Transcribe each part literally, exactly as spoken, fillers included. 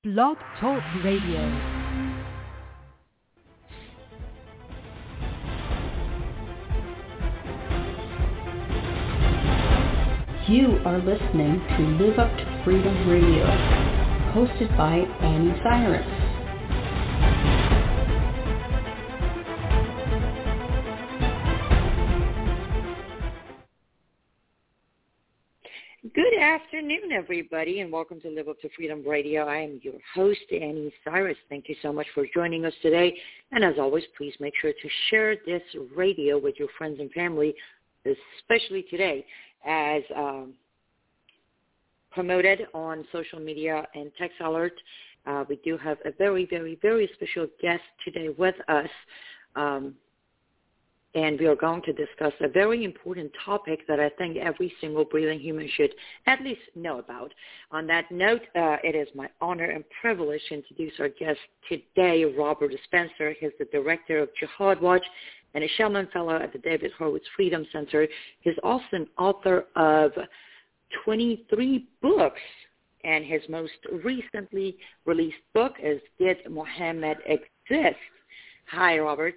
Blog Talk Radio. You are listening to Live Up to Freedom Radio, hosted by Annie Cyrus. Good afternoon, everybody, and welcome to Live Up to Freedom Radio. I am your host, Annie Cyrus. Thank you so much for joining us today. And as always, please make sure to share this radio with your friends and family, especially today, as um, promoted on social media and Text Alert. Uh, we do have a very, very, very special guest today with us. Um, And we are going to discuss a very important topic that I think every single breathing human should at least know about. On that note, uh, it is my honor and privilege to introduce our guest today, Robert Spencer. He's the director of Jihad Watch and a Shellman Fellow at the David Horowitz Freedom Center. He's also an author of twenty-three books, and his most recently released book is Did Muhammad Exist? Hi, Robert.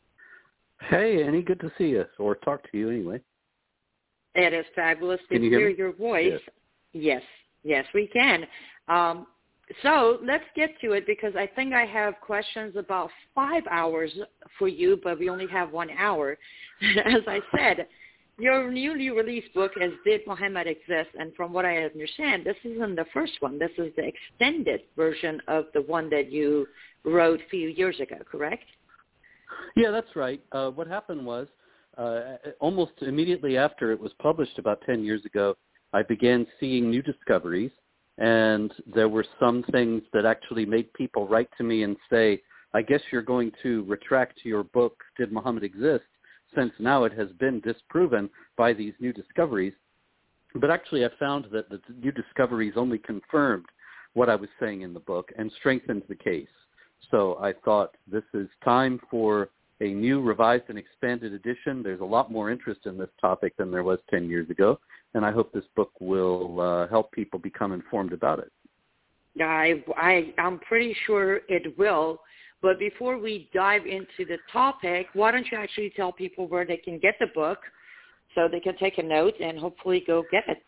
Hey, Annie, good to see you, or talk to you anyway. It is fabulous to can you hear, hear your voice. Yes, yes, yes we can. Um, so let's get to it, because I think I have questions about five hours for you, but we only have one hour. As I said, your newly released book is Did Muhammad Exist? And from what I understand, this isn't the first one. This is the extended version of the one that you wrote a few years ago, correct? Yeah, that's right. Uh, what happened was uh, almost immediately after it was published about ten years ago, I began seeing new discoveries, and there were some things that actually made people write to me and say, I guess you're going to retract your book, Did Muhammad Exist?, since now it has been disproven by these new discoveries. But actually I found that the new discoveries only confirmed what I was saying in the book and strengthened the case. So I thought this is time for a new revised and expanded edition. There's a lot more interest in this topic than there was ten years ago, and I hope this book will uh, help people become informed about it. I, I, I'm pretty sure it will. But before we dive into the topic, why don't you actually tell people where they can get the book so they can take a note and hopefully go get it?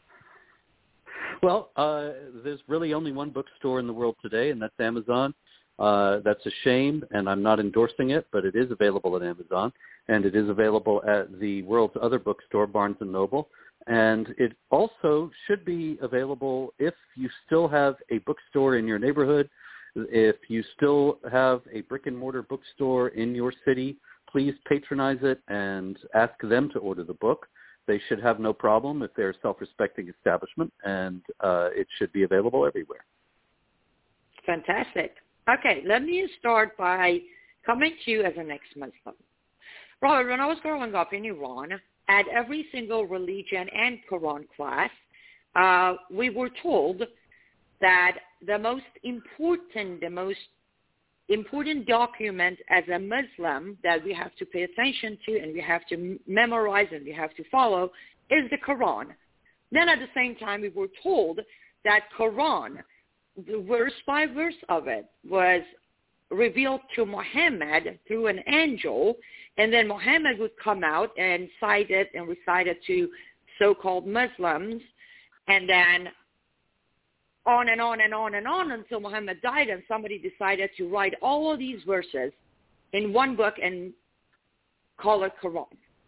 Well, uh, there's really only one bookstore in the world today, and that's Amazon. Uh, that's a shame, and I'm not endorsing it, but it is available at Amazon, and it is available at the world's other bookstore, Barnes and Noble. And it also should be available if you still have a bookstore in your neighborhood. If you still have a brick-and-mortar bookstore in your city, please patronize it and ask them to order the book. They should have no problem if they're a self-respecting establishment, and uh, it should be available everywhere. Fantastic. Okay, let me start by coming to you as an ex-Muslim. Robert, when I was growing up in Iran, at every single religion and Quran class, uh, we were told that the most important, the most important document as a Muslim that we have to pay attention to and we have to memorize and we have to follow is the Quran. Then at the same time, we were told that Quran, the verse by verse of it, was revealed to Muhammad through an angel, and then Muhammad would come out and cite it and recite it to so-called Muslims, and then on and on and on and on until Muhammad died, and somebody decided to write all of these verses in one book and call it Quran.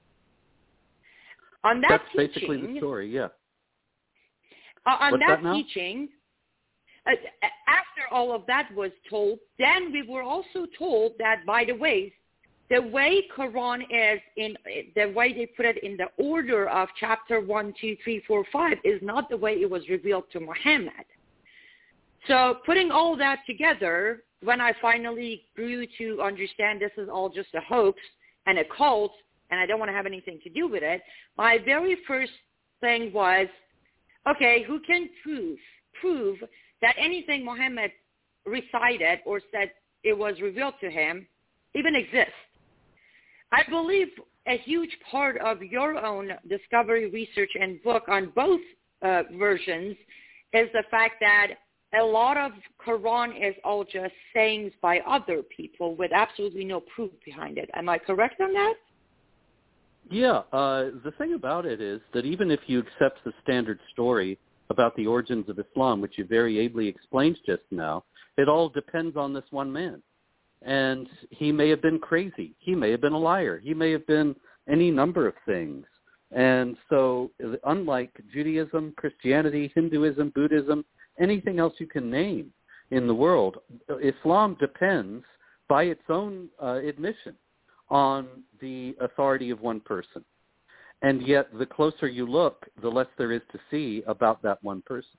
On that That's teaching, basically the story, yeah. Uh, on What's that, that now? teaching, uh, after all of that was told, then we were also told that, by the way, the way Quran is, in the way they put it in the order of chapter one, two, three, four, five, is not the way it was revealed to Muhammad. So putting all that together, when I finally grew to understand this is all just a hoax and a cult, and I don't want to have anything to do with it, my very first thing was, okay, who can prove, prove that anything Muhammad recited or said it was revealed to him even exists? I believe a huge part of your own discovery research and book on both uh, versions is the fact that a lot of Quran is all just sayings by other people with absolutely no proof behind it. Am I correct on that? Yeah. Uh, the thing about it is that even if you accept the standard story about the origins of Islam, which you very ably explained just now, it all depends on this one man. And he may have been crazy. He may have been a liar. He may have been any number of things. And so unlike Judaism, Christianity, Hinduism, Buddhism, anything else you can name in the world, Islam depends, by its own uh, admission, on the authority of one person. And yet the closer you look, the less there is to see about that one person.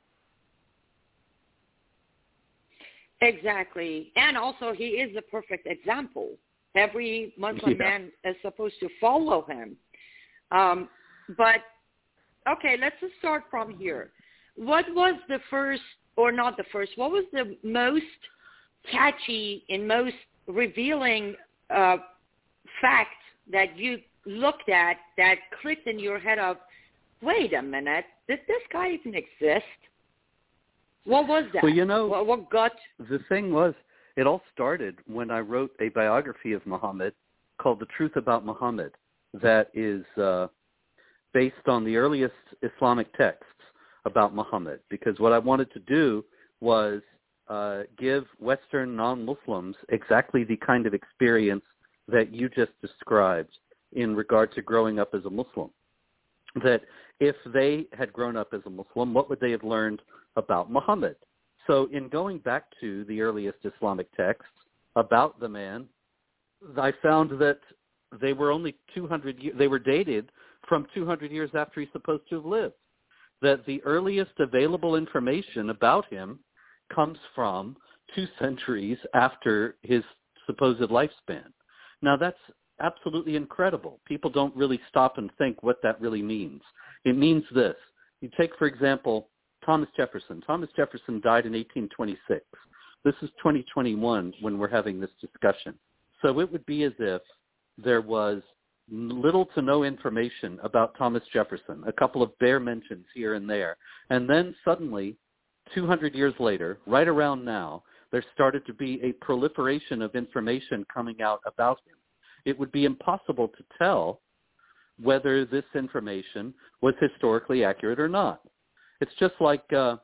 Exactly. And also he is the perfect example. Every Muslim yeah. man is supposed to follow him. Um, but, okay, let's just start from here. What was the first, or not the first, what was the most catchy and most revealing uh, fact that you looked at that clicked in your head of, wait a minute, did this guy even exist? What was that? Well, you know, what, what got... The thing was, it all started when I wrote a biography of Muhammad called The Truth About Muhammad that is uh, based on the earliest Islamic texts about Muhammad, because what I wanted to do was uh, give Western non-Muslims exactly the kind of experience that you just described in regard to growing up as a Muslim. That if they had grown up as a Muslim, what would they have learned about Muhammad? So in going back to the earliest Islamic texts about the man, I found that they were only two hundred years, they were dated from two hundred years after he's supposed to have lived. That the earliest available information about him comes from two centuries after his supposed lifespan. Now, that's absolutely incredible. People don't really stop and think what that really means. It means this. You take, for example, Thomas Jefferson. Thomas Jefferson died in eighteen twenty-six. This is twenty twenty-one when we're having this discussion. So it would be as if there was little to no information about Thomas Jefferson, a couple of bare mentions here and there. And then suddenly, two hundred years later, right around now, there started to be a proliferation of information coming out about him. It would be impossible to tell whether this information was historically accurate or not. It's just like, uh,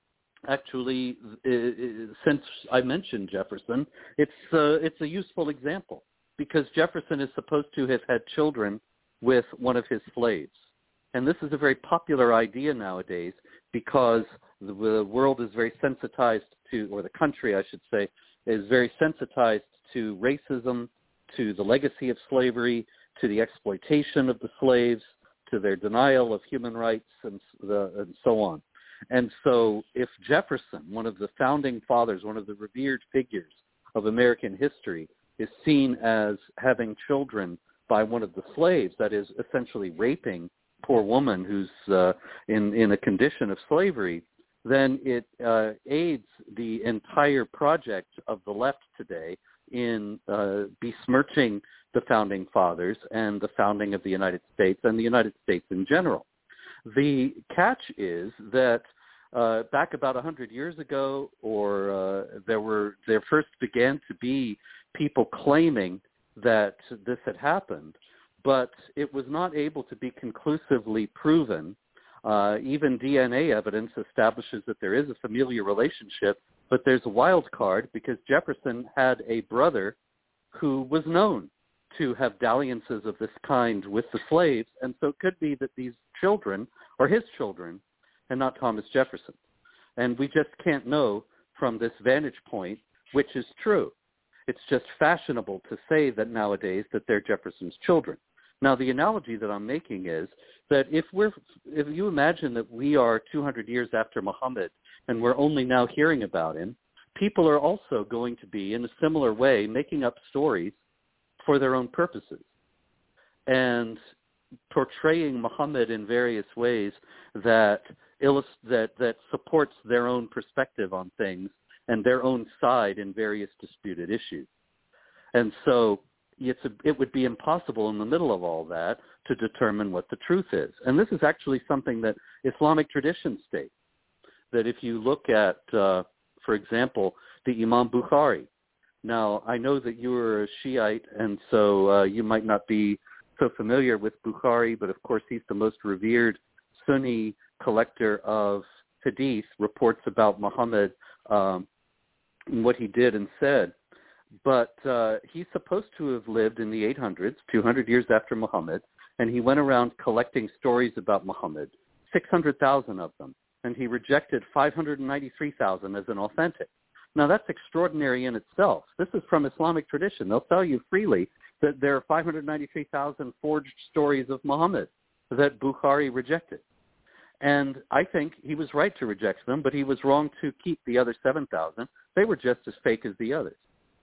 actually, uh, since I mentioned Jefferson, it's uh, it's a useful example, because Jefferson is supposed to have had children with one of his slaves. And this is a very popular idea nowadays because the, the world is very sensitized to, or the country, I should say, is very sensitized to racism, to the legacy of slavery, to the exploitation of the slaves, to their denial of human rights, and, the, and so on. And so if Jefferson, one of the founding fathers, one of the revered figures of American history, is seen as having children by one of the slaves, that is essentially raping a poor woman who's uh, in, in a condition of slavery, then it uh, aids the entire project of the left today in uh, besmirching the founding fathers and the founding of the United States and the United States in general. The catch is that uh, back about one hundred years ago, or uh, there were there first began to be people claiming that this had happened, but it was not able to be conclusively proven. Uh, even D N A evidence establishes that there is a familial relationship, but there's a wild card because Jefferson had a brother who was known to have dalliances of this kind with the slaves, and so it could be that these children are his children and not Thomas Jefferson. And we just can't know from this vantage point which is true. It's just fashionable to say that nowadays that they're Jefferson's children. Now, the analogy that I'm making is that if we're, if you imagine that we are two hundred years after Muhammad and we're only now hearing about him, people are also going to be, in a similar way, making up stories for their own purposes and portraying Muhammad in various ways that illust- that that supports their own perspective on things and their own side in various disputed issues. And so it's a, it would be impossible in the middle of all that to determine what the truth is. And this is actually something that Islamic traditions state, that if you look at uh, For example, the Imam Bukhari. Now, I know that you are a Shiite, and so uh, you might not be so familiar with Bukhari, but of course he's the most revered Sunni collector of hadith, reports about Muhammad, um, and what he did and said. But uh, he's supposed to have lived in the eight hundreds, two hundred years after Muhammad, and he went around collecting stories about Muhammad, six hundred thousand of them, and he rejected five hundred ninety-three thousand as inauthentic. Now, that's extraordinary in itself. This is from Islamic tradition. They'll tell you freely that there are five hundred ninety-three thousand forged stories of Muhammad that Bukhari rejected. And I think he was right to reject them, but he was wrong to keep the other seven thousand. They were just as fake as the others.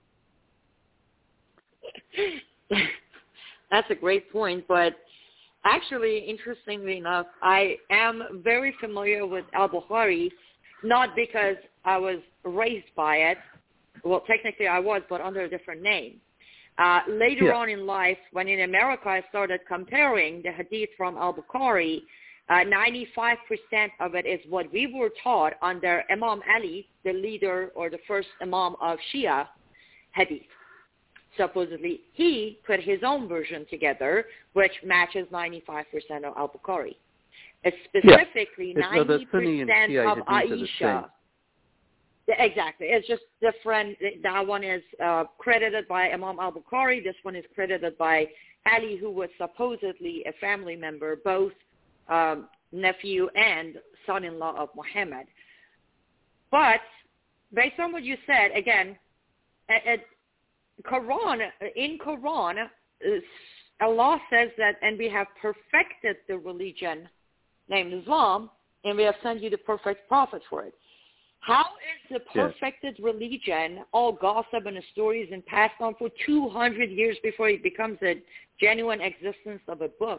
That's a great point, but actually, interestingly enough, I am very familiar with al-Bukhari, not because I was raised by it. Well, technically I was, but under a different name. Uh, later yeah. on in life, when in America I started comparing the hadith from al-Bukhari, uh, ninety-five percent of it is what we were taught under Imam Ali, the leader or the first Imam of Shia hadith. Supposedly, he put his own version together, which matches ninety-five percent of al-Bukhari. It's specifically yeah. it's, ninety percent uh, of Aisha. Exactly. It's just different. That one is uh, credited by Imam al-Bukhari. This one is credited by Ali, who was supposedly a family member, both um, nephew and son-in-law of Muhammad. But based on what you said, again, it, Quran, in Quran, Allah says that, and we have perfected the religion named Islam, and we have sent you the perfect prophet for it. How is the perfected yes. religion all gossip and stories and passed on for two hundred years before it becomes a genuine existence of a book?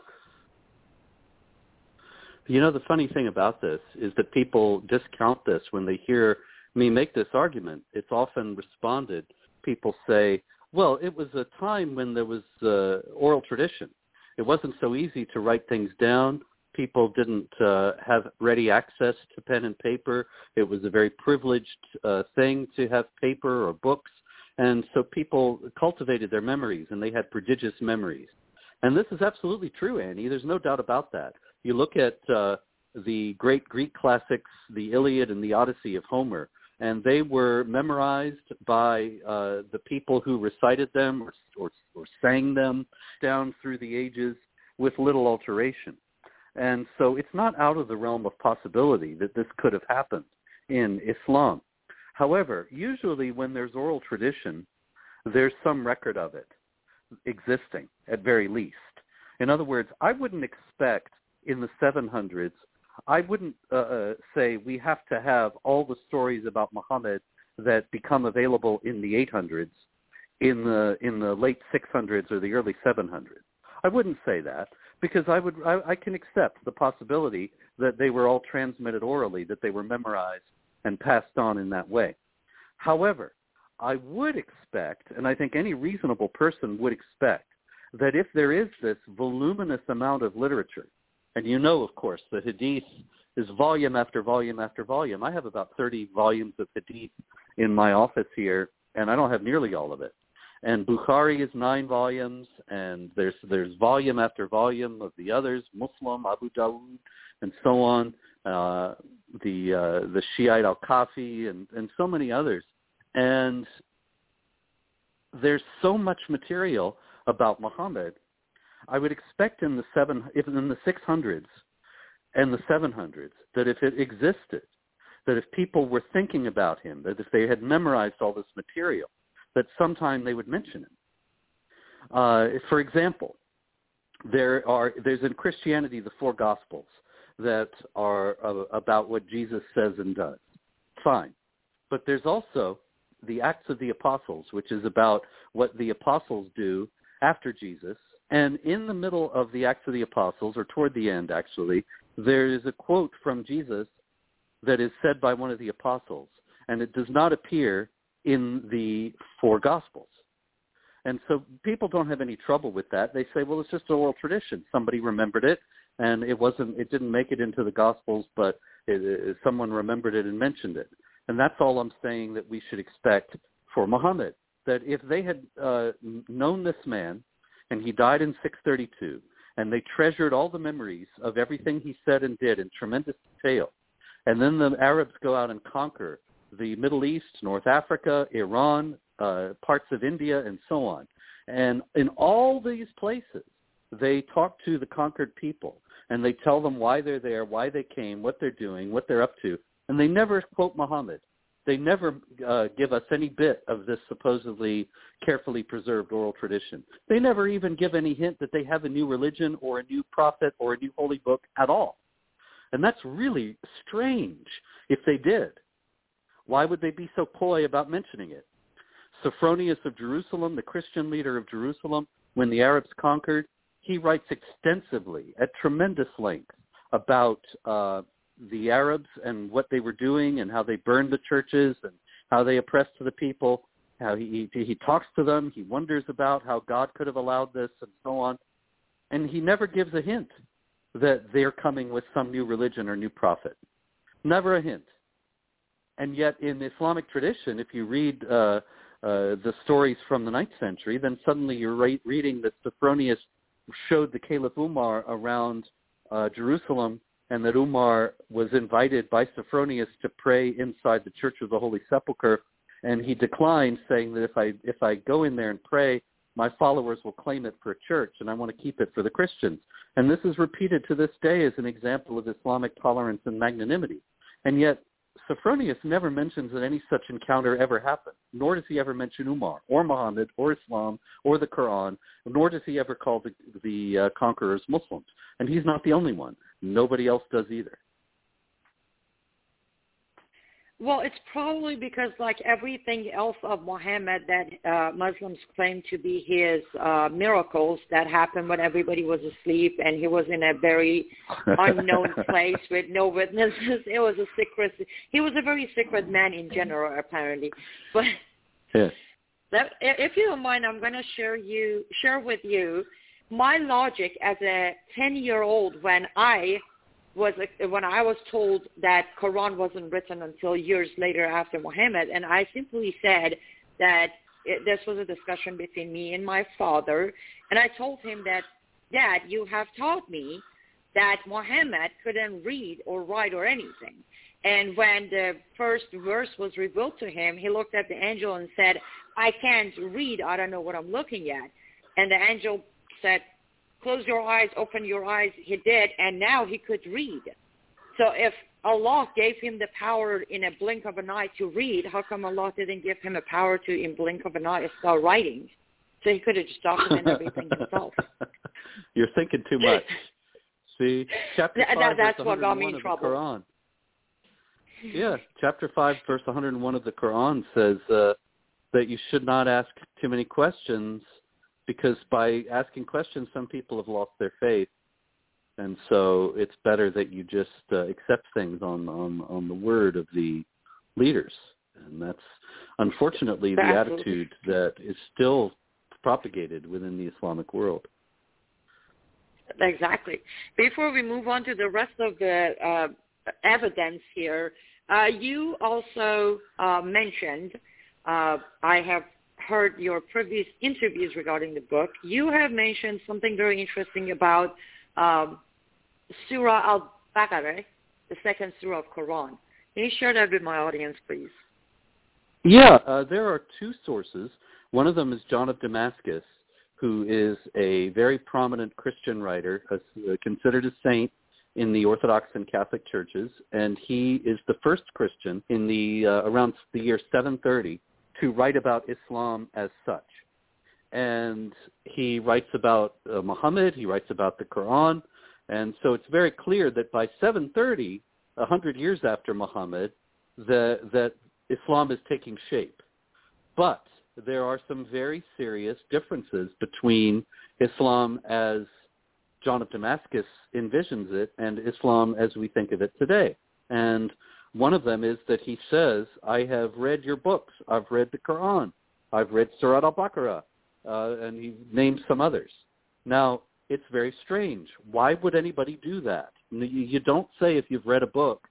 You know, the funny thing about this is that people discount this when they hear me make this argument. It's often responded. People say, well, it was a time when there was uh, oral tradition. It wasn't so easy to write things down. People didn't uh, have ready access to pen and paper. It was a very privileged uh, thing to have paper or books. And so people cultivated their memories, and they had prodigious memories. And this is absolutely true, Annie. There's no doubt about that. You look at uh, the great Greek classics, the Iliad and the Odyssey of Homer, and they were memorized by uh, the people who recited them or, or, or sang them down through the ages with little alteration. And so it's not out of the realm of possibility that this could have happened in Islam. However, usually when there's oral tradition, there's some record of it existing at very least. In other words, I wouldn't expect in the seven hundreds, I wouldn't uh, say we have to have all the stories about Muhammad that become available in the eight hundreds in the in the late six hundreds or the early seven hundreds. I wouldn't say that because I would I, I can accept the possibility that they were all transmitted orally, that they were memorized and passed on in that way. However, I would expect, and I think any reasonable person would expect, that if there is this voluminous amount of literature, and you know, of course, the Hadith is volume after volume after volume. I have about thirty volumes of Hadith in my office here, and I don't have nearly all of it. And Bukhari is nine volumes, and there's there's volume after volume of the others, Muslim, Abu Dawud, and so on, uh, the uh, the Shiite Al-Kafi, and, and so many others. And there's so much material about Muhammad. I would expect in the seven, if in the six hundreds and the seven hundreds, that if it existed, that if people were thinking about him, that if they had memorized all this material, that sometime they would mention him. Uh, for example, there are there's in Christianity the four Gospels that are uh, about what Jesus says and does. Fine, but there's also the Acts of the Apostles, which is about what the apostles do after Jesus. And in the middle of the Acts of the Apostles, or toward the end actually, there is a quote from Jesus that is said by one of the apostles, and it does not appear in the four Gospels. And so people don't have any trouble with that. They say, well, it's just an oral tradition. Somebody remembered it, and it wasn't. It didn't make it into the Gospels, but it, it, someone remembered it and mentioned it. And that's all I'm saying that we should expect for Muhammad, that if they had uh, known this man, and he died in six thirty-two, and they treasured all the memories of everything he said and did in tremendous detail, and then the Arabs go out and conquer the Middle East, North Africa, Iran, uh, parts of India, and so on. And in all these places, they talk to the conquered people, and they tell them why they're there, why they came, what they're doing, what they're up to, and they never quote Muhammad. They never uh, give us any bit of this supposedly carefully preserved oral tradition. They never even give any hint that they have a new religion or a new prophet or a new holy book at all. And that's really strange if they did. Why would they be so coy about mentioning it? Sophronius of Jerusalem, the Christian leader of Jerusalem, when the Arabs conquered, he writes extensively at tremendous length about uh, the Arabs and what they were doing and how they burned the churches and how they oppressed the people, how he, he, he talks to them, he wonders about how God could have allowed this and so on. And he never gives a hint that they're coming with some new religion or new prophet. Never a hint. And yet in Islamic tradition, if you read uh, uh, the stories from the ninth century, then suddenly you're re- reading that Sophronius showed the Caliph Umar around uh, Jerusalem, and that Umar was invited by Sophronius to pray inside the Church of the Holy Sepulchre, and he declined, saying that if I if I go in there and pray, my followers will claim it for a church, and I want to keep it for the Christians. And this is repeated to this day as an example of Islamic tolerance and magnanimity. And yet Sophronius never mentions that any such encounter ever happened, nor does he ever mention Umar or Muhammad or Islam or the Quran, nor does he ever call the, the uh, conquerors Muslims. And he's not the only one. Nobody else does either. Well, it's probably because, like everything else of Muhammad that uh, Muslims claim to be his uh, miracles that happened when everybody was asleep and he was in a very unknown place with no witnesses. It was a secret. He was a very secret man in general, apparently. But yes. that, if you don't mind, I'm going to share you share with you my logic as a ten-year-old when I was when I was told that Quran wasn't written until years later after Muhammad, and I simply said that it, this was a discussion between me and my father, and I told him that, Dad, you have taught me that Muhammad couldn't read or write or anything. And when the first verse was revealed to him, he looked at the angel and said, I can't read, I don't know what I'm looking at. And the angel said, close your eyes, open your eyes. He did, and now he could read. So if Allah gave him the power in a blink of an eye to read, how come Allah didn't give him a power to, in blink of an eye, start writing? So he could have just documented everything himself. You're thinking too much. See, chapter Th- five, that's verse what got me one in of trouble. the Quran. Yeah, chapter five, verse one hundred one of the Quran says uh, that you should not ask too many questions, because by asking questions, some people have lost their faith. And so it's better that you just uh, accept things on, on, on the word of the leaders. And that's unfortunately the Absolutely. attitude that is still propagated within the Islamic world. Exactly. Before we move on to the rest of the uh, evidence here, uh, you also uh, mentioned, uh, I have heard your previous interviews regarding the book, you have mentioned something very interesting about um, Surah Al-Baqarah, the second surah of Quran. Can you share that with my audience, please? Yeah, uh, there are two sources. One of them is John of Damascus, who is a very prominent Christian writer, uh, considered a saint in the Orthodox and Catholic churches, and he is the first Christian in the uh, around the year seven thirty to write about Islam as such. And he writes about uh, Muhammad, he writes about the Quran, and so it's very clear that by seven thirty, a hundred years after Muhammad, the, that Islam is taking shape. But there are some very serious differences between Islam as John of Damascus envisions it and Islam as we think of it today. And one of them is that he says, I have read your books. I've read the Quran. I've read Surah Al-Baqarah. Uh, and he names some others. Now, it's very strange. Why would anybody do that? You don't say if you've read a book,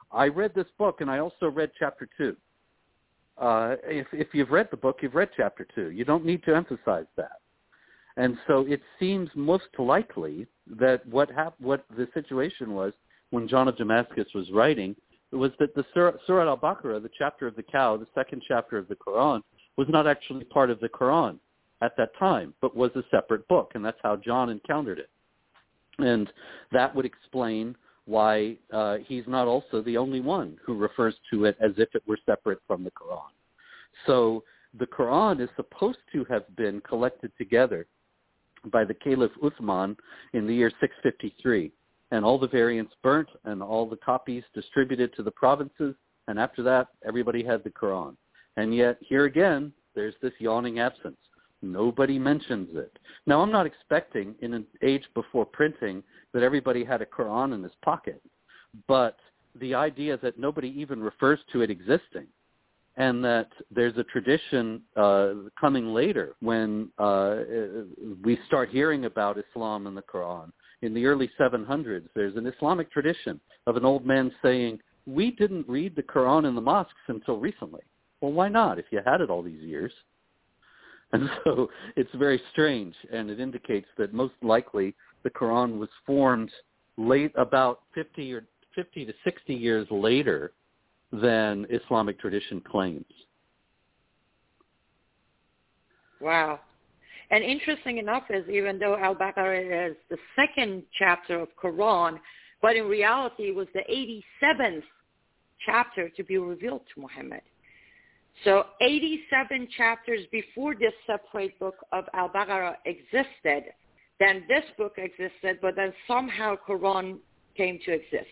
I read this book, and I also read chapter two. Uh, if, if you've read the book, you've read chapter two. You don't need to emphasize that. And so it seems most likely that what hap- what the situation was when John of Damascus was writing was that the Surah, Surah al-Baqarah, the chapter of the cow, the second chapter of the Quran, was not actually part of the Quran at that time, but was a separate book, and that's how John encountered it. And that would explain why uh, he's not also the only one who refers to it as if it were separate from the Quran. So the Quran is supposed to have been collected together by the Caliph Uthman in the year six fifty-three, and all the variants burnt and all the copies distributed to the provinces, and after that, everybody had the Quran. And yet, here again, there's this yawning absence. Nobody mentions it. Now, I'm not expecting in an age before printing that everybody had a Quran in his pocket, but the idea that nobody even refers to it existing, and that there's a tradition uh, coming later when uh, we start hearing about Islam and the Quran. In the early seven hundreds, there's an Islamic tradition of an old man saying, we didn't read the Quran in the mosques until recently. Well, why not if you had it all these years? And so it's very strange, and it indicates that most likely the Quran was formed late, about fifty or fifty to sixty years later than Islamic tradition claims. Wow. And interesting enough is even though Al-Baqarah is the second chapter of Quran, but in reality it was the eighty-seventh chapter to be revealed to Muhammad. So eighty-seven chapters before this separate book of Al-Baqarah existed, then this book existed, but then somehow Quran came to exist.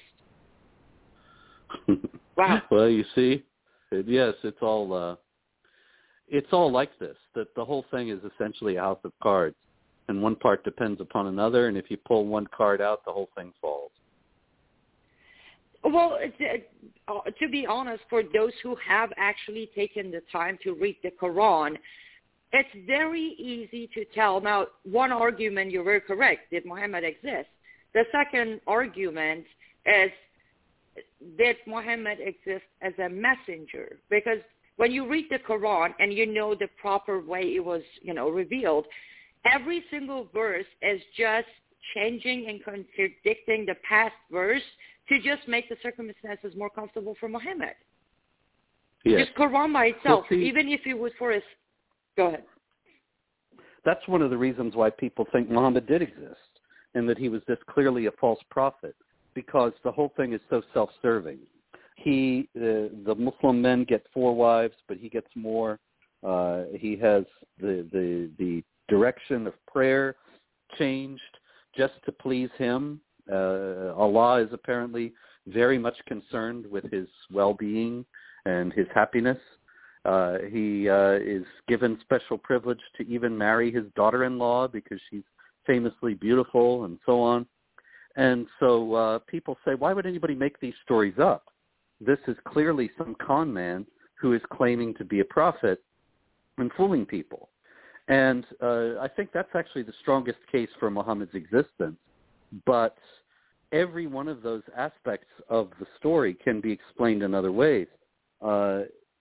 Wow. Well, you see, it, yes, it's all uh, it's all like this. That the whole thing is essentially a house of cards, and one part depends upon another, and if you pull one card out, the whole thing falls. Well, uh, to be honest, for those who have actually taken the time to read the Quran, it's very easy to tell. Now, one argument, you're very correct, did Muhammad exist? The second argument is, did Muhammad exist as a messenger? Because when you read the Quran and you know the proper way it was, you know, revealed, every single verse is just changing and contradicting the past verse to just make the circumstances more comfortable for Muhammad. Yes. Just Quran by itself, well, see, even if it was for his... Go ahead. That's one of the reasons why people think Muhammad did exist and that he was this clearly a false prophet, because the whole thing is so self-serving. He, uh, the Muslim men get four wives, but he gets more. Uh, he has the, the, the direction of prayer changed just to please him. Uh, Allah is apparently very much concerned with his well-being and his happiness. Uh, he uh, is given special privilege to even marry his daughter-in-law because she's famously beautiful and so on. And so uh, people say, why would anybody make these stories up? This is clearly some con man who is claiming to be a prophet and fooling people. And uh, I think that's actually the strongest case for Muhammad's existence. But every one of those aspects of the story can be explained in other ways. Uh,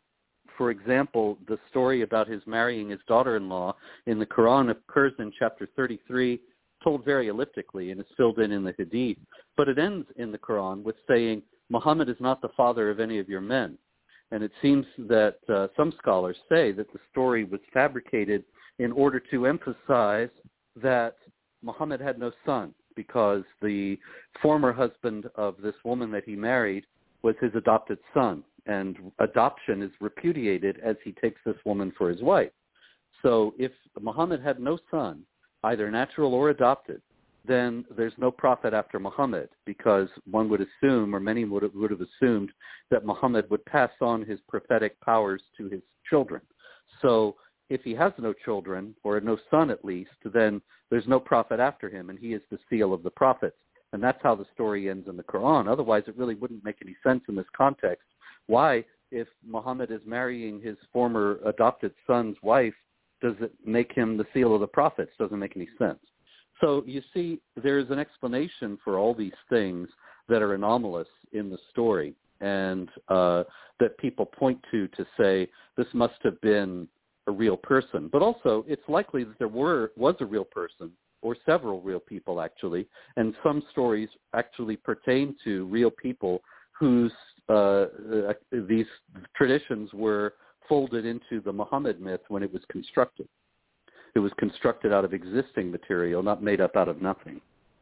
for example, the story about his marrying his daughter-in-law in the Quran occurs in chapter thirty-three, told very elliptically, and it's filled in in the Hadith. But it ends in the Quran with saying, Muhammad is not the father of any of your men. And it seems that uh, some scholars say that the story was fabricated in order to emphasize that Muhammad had no son, because the former husband of this woman that he married was his adopted son, and adoption is repudiated as he takes this woman for his wife. So if Muhammad had no son, either natural or adopted, then there's no prophet after Muhammad, because one would assume, or many would have, would have assumed, that Muhammad would pass on his prophetic powers to his children. So if he has no children, or no son at least, then there's no prophet after him, and he is the seal of the prophets. And that's how the story ends in the Quran. Otherwise, it really wouldn't make any sense in this context. Why, if Muhammad is marrying his former adopted son's wife, does it make him the seal of the prophets? Doesn't make any sense. So you see, there's an explanation for all these things that are anomalous in the story. and uh, that people point to to say this must have been a real person. But also, it's likely that there were was a real person or several real people, actually, and some stories actually pertain to real people whose uh, uh, these traditions were folded into the Muhammad myth when it was constructed. It was constructed out of existing material, not made up out of nothing.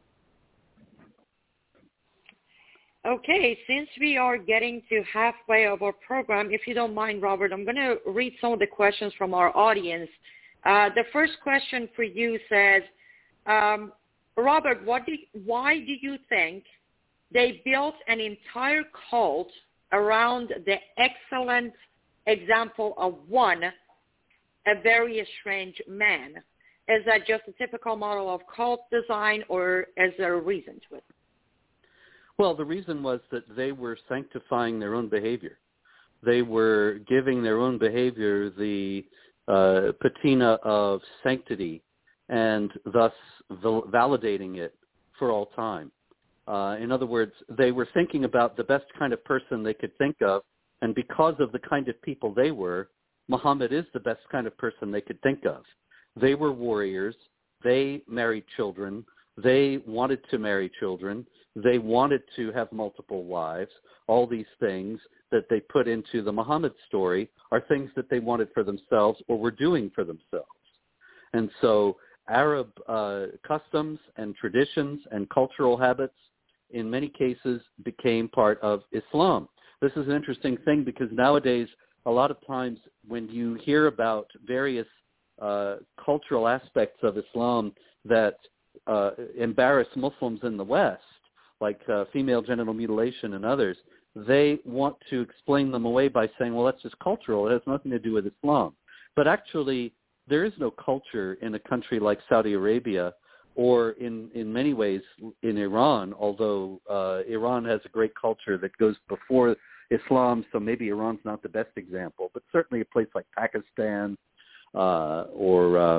Okay, since we are getting to halfway of our program, if you don't mind, Robert, I'm going to read some of the questions from our audience. Uh, the first question for you says, um, Robert, what do, why do you think they built an entire cult around the excellent example of one, a very strange man? Is that just a typical model of cult design, or is there a reason to it? Well, the reason was that they were sanctifying their own behavior. They were giving their own behavior the uh, patina of sanctity and thus val- validating it for all time. Uh, in other words, they were thinking about the best kind of person they could think of, and because of the kind of people they were, Muhammad is the best kind of person they could think of. They were warriors. They married children. They wanted to marry children. They wanted to have multiple wives. All these things that they put into the Muhammad story are things that they wanted for themselves or were doing for themselves. And so Arab uh, customs and traditions and cultural habits in many cases became part of Islam. This is an interesting thing because nowadays a lot of times when you hear about various uh, cultural aspects of Islam that uh, embarrass Muslims in the West, like uh, female genital mutilation and others, they want to explain them away by saying, well, that's just cultural. It has nothing to do with Islam. But actually, there is no culture in a country like Saudi Arabia or in, in many ways in Iran, although uh, Iran has a great culture that goes before Islam, so maybe Iran's not the best example, but certainly a place like Pakistan uh, or uh,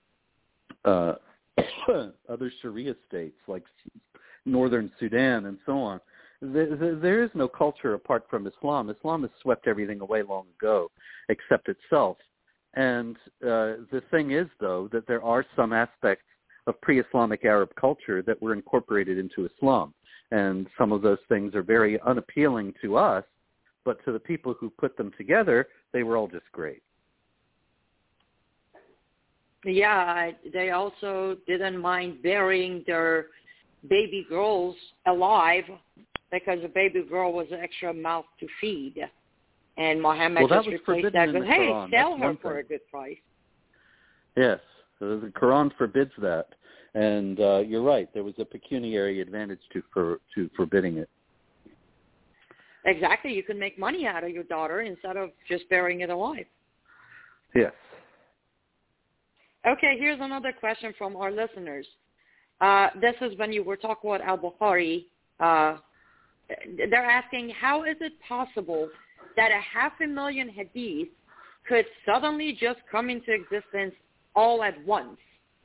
uh, other Sharia states like northern Sudan and so on. There, there is no culture apart from Islam. Islam has swept everything away long ago except itself. And uh, the thing is, though, that there are some aspects of pre-Islamic Arab culture that were incorporated into Islam. And some of those things are very unappealing to us, but to the people who put them together, they were all just great. Yeah, they also didn't mind burying their baby girls alive because a baby girl was an extra mouth to feed. And Muhammad well, just replaced that with, hey, Quran. sell That's her for a good price. Yes, so the Quran forbids that. And uh, you're right, there was a pecuniary advantage to for, to forbidding it. Exactly, you can make money out of your daughter instead of just burying it alive. Yes. Okay, here's another question from our listeners. Uh, this is when you were talking about al-Bukhari. Uh, they're asking, how is it possible that a half a million hadith could suddenly just come into existence all at once?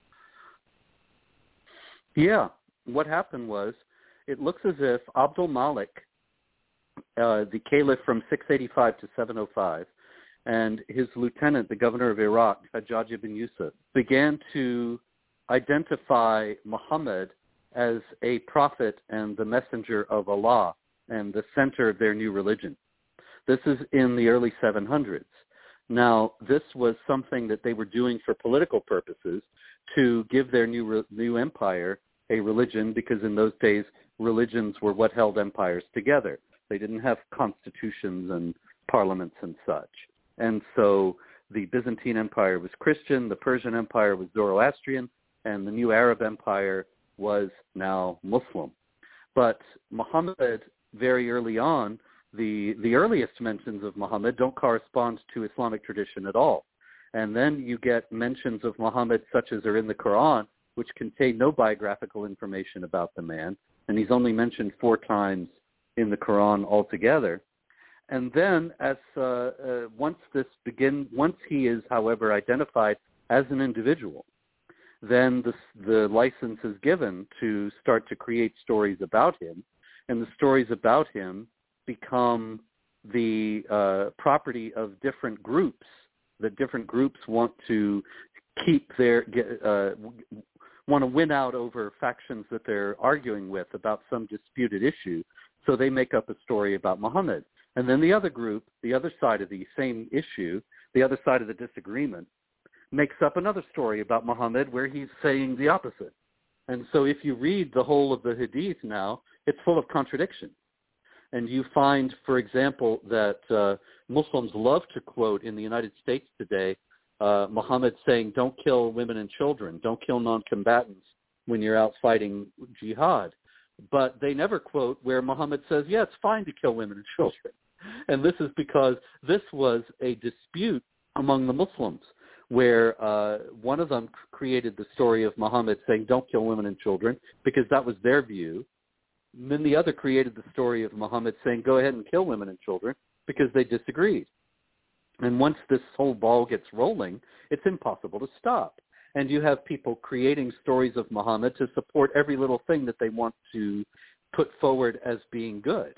Yeah, what happened was, it looks as if Abdul Malik, uh, the caliph from six eighty-five to seven oh five, and his lieutenant, the governor of Iraq, Hajjaj ibn Yusuf, began to identify Muhammad as a prophet and the messenger of Allah and the center of their new religion. This is in the early seven hundreds. Now, this was something that they were doing for political purposes to give their new new empire a religion, because in those days, religions were what held empires together. They didn't have constitutions and parliaments and such. And so the Byzantine Empire was Christian, the Persian Empire was Zoroastrian, and the new Arab Empire was now Muslim. But Muhammad, very early on, the, the earliest mentions of Muhammad don't correspond to Islamic tradition at all. And then you get mentions of Muhammad such as are in the Quran, which contain no biographical information about the man, and he's only mentioned four times in the Quran altogether. And then, as uh, uh, once this begin, once he is, however, identified as an individual, then the, the license is given to start to create stories about him, and the stories about him become the uh, property of different groups, that different groups want to keep their, uh, want to win out over factions that they're arguing with about some disputed issue. So they make up a story about Muhammad. And then the other group, the other side of the same issue, the other side of the disagreement, makes up another story about Muhammad where he's saying the opposite. And so if you read the whole of the Hadith now, it's full of contradiction. And you find, for example, that uh, Muslims love to quote in the United States today uh, Muhammad saying, don't kill women and children, don't kill non-combatants when you're out fighting jihad. But they never quote where Muhammad says, yeah, it's fine to kill women and children. And this is because this was a dispute among the Muslims where uh, one of them created the story of Muhammad saying, don't kill women and children, because that was their view. And then the other created the story of Muhammad saying, go ahead and kill women and children, because they disagreed. And once this whole ball gets rolling, it's impossible to stop. And you have people creating stories of Muhammad to support every little thing that they want to put forward as being good.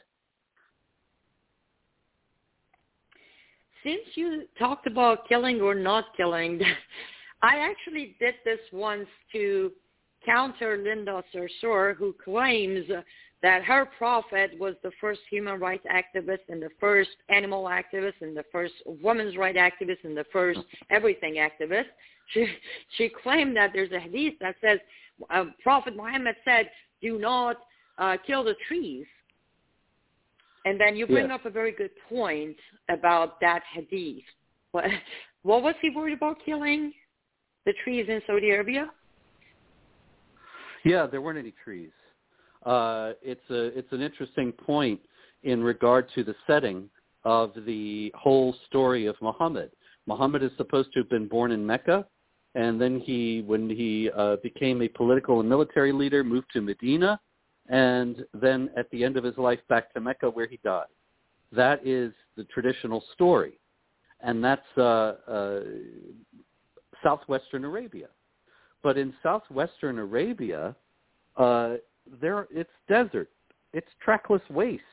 Since you talked about killing or not killing, I actually did this once to counter Linda Sarsour, who claims that her prophet was the first human rights activist and the first animal activist and the first women's rights activist and the first everything activist. She, she claimed that there's a hadith that says, uh, Prophet Muhammad said, do not uh, kill the trees. And then you bring yes. up a very good point about that hadith. What, what was he worried about killing? The trees in Saudi Arabia? Yeah, there weren't any trees. Uh, it's a it's an interesting point in regard to the setting of the whole story of Muhammad. Muhammad is supposed to have been born in Mecca, and then he, when he uh, became a political and military leader, moved to Medina, and then at the end of his life back to Mecca where he died. That is the traditional story, and that's uh, uh, southwestern Arabia. But in southwestern Arabia, uh, there it's desert. It's trackless waste.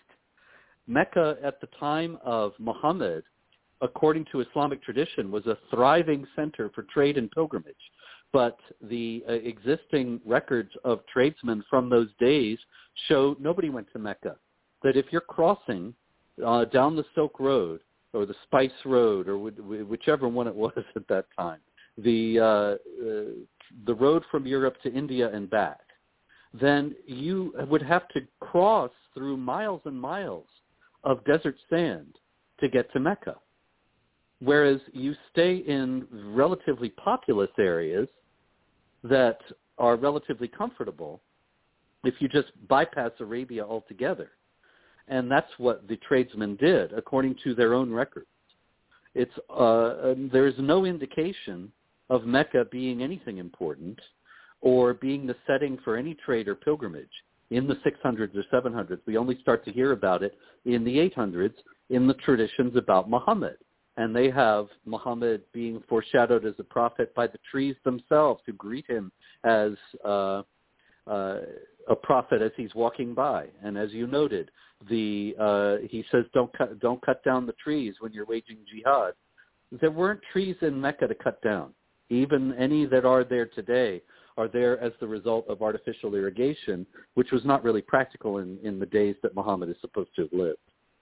Mecca at the time of Muhammad, according to Islamic tradition, was a thriving center for trade and pilgrimage. But the uh, existing records of tradesmen from those days show nobody went to Mecca. That if you're crossing uh, down the Silk Road or the Spice Road or w- whichever one it was at that time, the uh, uh, the road from Europe to India and back, then you would have to cross through miles and miles of desert sand to get to Mecca. Whereas you stay in relatively populous areas that are relatively comfortable if you just bypass Arabia altogether. And that's what the tradesmen did, according to their own records. It's uh, there's no indication of Mecca being anything important or being the setting for any trade or pilgrimage in the six hundreds or seven hundreds. We only start to hear about it in the eight hundreds in the traditions about Muhammad. And they have Muhammad being foreshadowed as a prophet by the trees themselves, who greet him as uh, uh, a prophet as he's walking by. And as you noted, the uh, he says, "Don't cut, don't cut down the trees when you're waging jihad." There weren't trees in Mecca to cut down. Even any that are there today are there as the result of artificial irrigation, which was not really practical in, in the days that Muhammad is supposed to have lived.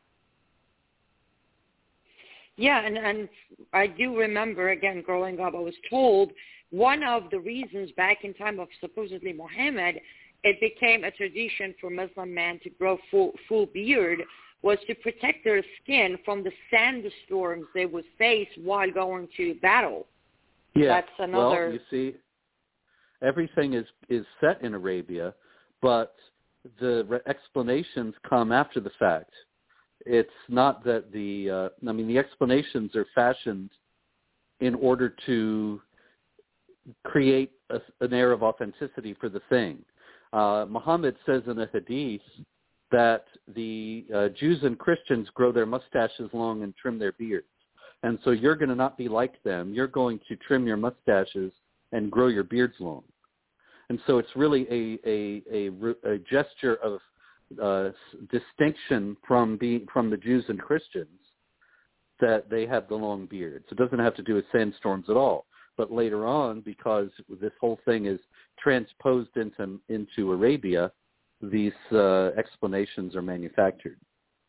Yeah, and, and I do remember, again, growing up, I was told one of the reasons back in time of supposedly Muhammad, it became a tradition for Muslim men to grow full, full beard was to protect their skin from the sandstorms they would face while going to battle. Yeah, That's another... well, you see, everything is, is set in Arabia, but the re- explanations come after the fact. It's not that the, uh, I mean, the explanations are fashioned in order to create a, an air of authenticity for the thing. Uh, Muhammad says in a hadith that the uh, Jews and Christians grow their mustaches long and trim their beards. And so you're going to not be like them. You're going to trim your mustaches and grow your beards long. And so it's really a, a, a, a gesture of uh, distinction from being from the Jews and Christians that they have the long beards. It doesn't have to do with sandstorms at all. But later on, because this whole thing is transposed into into Arabia, these uh, explanations are manufactured.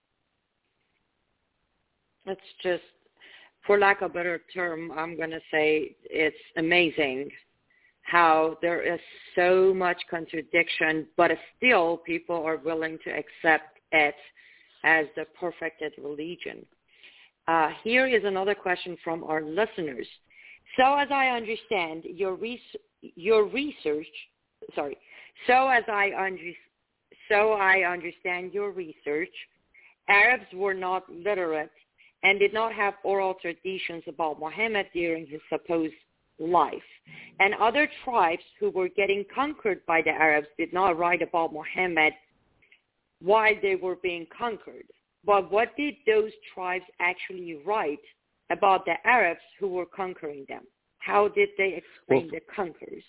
It's just, for lack of a better term, I'm going to say it's amazing how there is so much contradiction, but still people are willing to accept it as the perfected religion. Uh, here is another question from our listeners. So as I understand your res- your research, sorry, so as I under- so I understand your research, Arabs were not literate and did not have oral traditions about Muhammad during his supposed life. And other tribes who were getting conquered by the Arabs did not write about Muhammad while they were being conquered. But what did those tribes actually write about the Arabs who were conquering them? How did they explain well, the conquerors?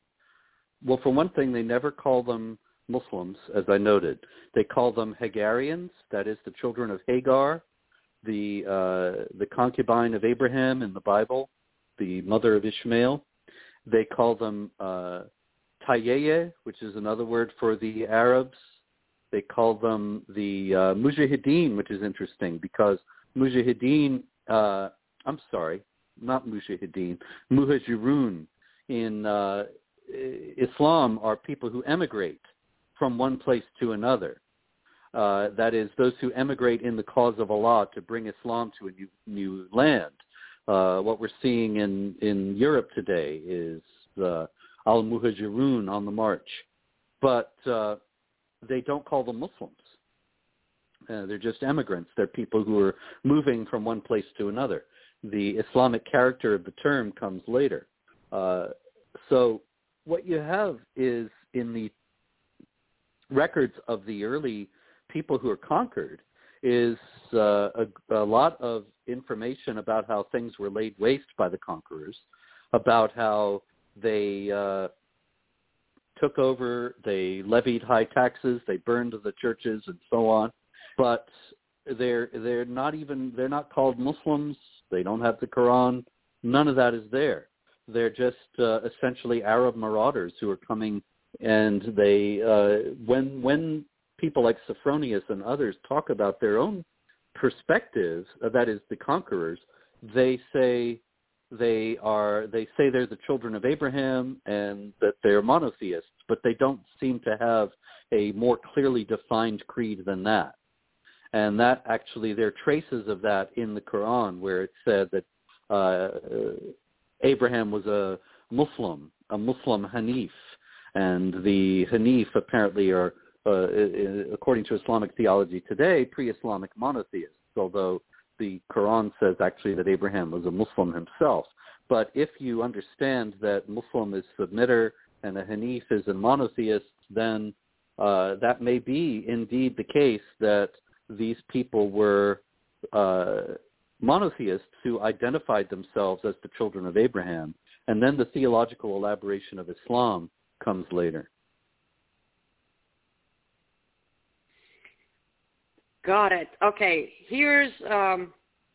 Well, for one thing, they never call them Muslims, as I noted. They call them Hagarians, that is the children of Hagar, the uh, the concubine of Abraham in the Bible, the mother of Ishmael. They call them uh, Tayyeye, which is another word for the Arabs. They call them the uh, Mujahideen, which is interesting because Mujahideen, uh, I'm sorry, not Mujahideen, Muhajirun in uh, Islam are people who emigrate from one place to another. Uh, that is, those who emigrate in the cause of Allah to bring Islam to a new, new land. Uh, what we're seeing in, in Europe today is uh, al-Muhajirun on the march. But uh, they don't call them Muslims. Uh, they're just emigrants. They're people who are moving from one place to another. The Islamic character of the term comes later. Uh, so what you have is in the records of the early people who are conquered is uh, a, a lot of information about how things were laid waste by the conquerors, about how they uh, took over, they levied high taxes, they burned the churches and so on. But they're they're not even they're not called Muslims. They don't have the Quran. None of that is there. They're just uh, essentially Arab marauders who are coming, and they uh, when when people like Sophronius and others talk about their own perspectives, uh, that is the conquerors, they say they are they say they're the children of Abraham and that they're monotheists, but they don't seem to have a more clearly defined creed than that. And that actually, there are traces of that in the Quran, where it said that uh, Abraham was a Muslim, a Muslim Hanif, and the Hanif apparently are, uh, according to Islamic theology today, pre-Islamic monotheists, although the Quran says actually that Abraham was a Muslim himself. But if you understand that Muslim is submitter and a Hanif is a monotheist, then uh, that may be indeed the case that these people were uh, monotheists who identified themselves as the children of Abraham. And then the theological elaboration of Islam comes later. Got it. Okay, here's, um,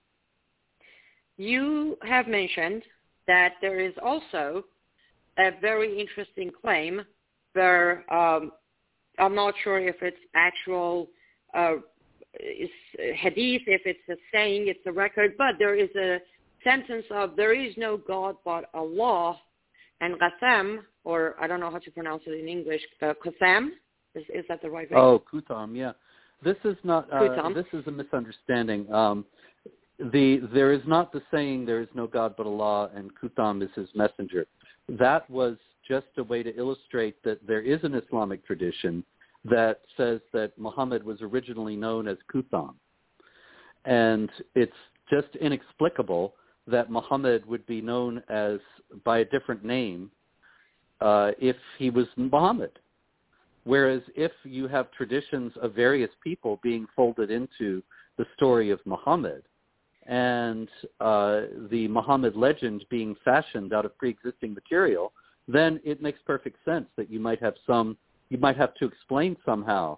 you have mentioned that there is also a very interesting claim where um, I'm not sure if it's actual uh, is hadith, if it's a saying, it's a record, but there is a sentence of there is no God but Allah, and qasam, or I don't know how to pronounce it in English, uh, qasam, is, is that the right way? Oh, kutam, yeah. This is not, uh, this is a misunderstanding. Um, the There is not the saying there is no God but Allah and kutam is his messenger. That was just a way to illustrate that there is an Islamic tradition that says that Muhammad was originally known as Kutham. And it's just inexplicable that Muhammad would be known as by a different name uh, if he was Muhammad. Whereas if you have traditions of various people being folded into the story of Muhammad and uh, the Muhammad legend being fashioned out of pre-existing material, then it makes perfect sense that you might have some You might have to explain somehow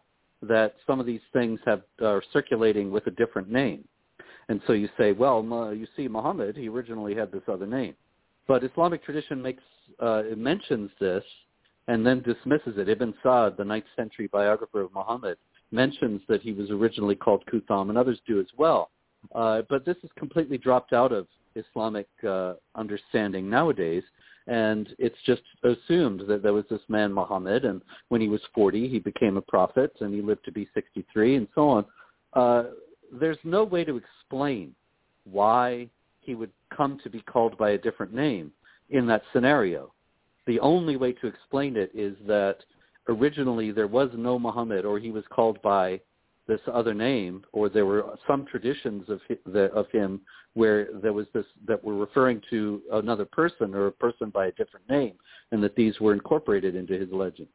that some of these things have are circulating with a different name. And so you say, well, you see, Muhammad, he originally had this other name. But Islamic tradition makes uh, it mentions this and then dismisses it. Ibn Sa'd, the ninth century biographer of Muhammad, mentions that he was originally called Kutham, and others do as well. Uh, but this is completely dropped out of Islamic uh, understanding nowadays, and it's just assumed that there was this man Muhammad, and when he was forty, he became a prophet, and he lived to be sixty-three, and so on. Uh, there's no way to explain why he would come to be called by a different name in that scenario. The only way to explain it is that originally there was no Muhammad, or he was called by this other name, or there were some traditions of him, of him where there was this that were referring to another person or a person by a different name, and that these were incorporated into his legend.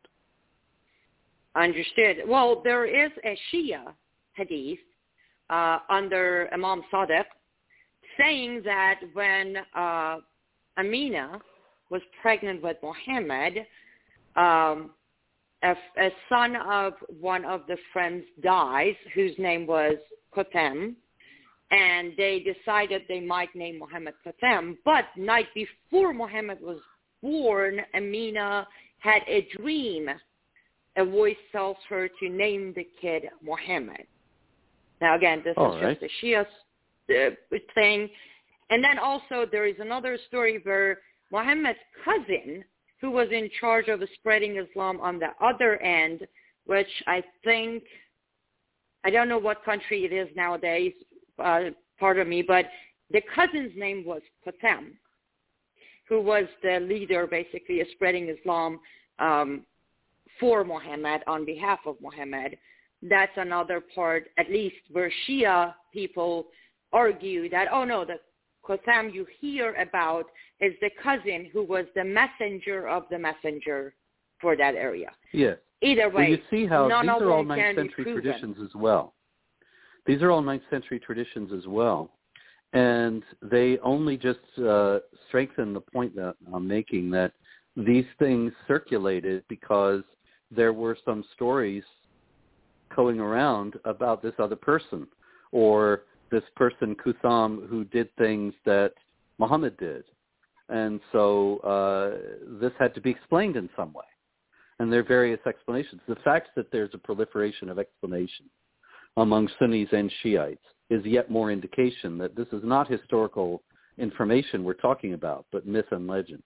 Understood. Well, there is a Shia hadith uh, under Imam Sadiq saying that when uh, Amina was pregnant with Muhammad, um, a, a son of one of the friends dies, whose name was Qatem, and they decided they might name Muhammad Qatem. But night before Muhammad was born, Amina had a dream. A voice tells her to name the kid Muhammad. Now, again, this All is right. just a Shia uh, thing. And then also there is another story where Muhammad's cousin, who was in charge of spreading Islam on the other end, which I think, I don't know what country it is nowadays, uh, pardon me, but the cousin's name was Qatem, who was the leader basically of spreading Islam um, for Muhammad, on behalf of Muhammad. That's another part, at least where Shia people argue that, oh no, the Qatem you hear about is the cousin who was the messenger of the messenger for that area. Yes. Either way, well, you see how none these of are all them ninth can be century proven. traditions as well. These are all ninth century traditions as well. And they only just uh, strengthen the point that I'm making, that these things circulated because there were some stories going around about this other person, or this person, Kutham, who did things that Muhammad did. And so uh, this had to be explained in some way. And there are various explanations. The fact that there's a proliferation of explanation among Sunnis and Shiites is yet more indication that this is not historical information we're talking about, but myth and legend.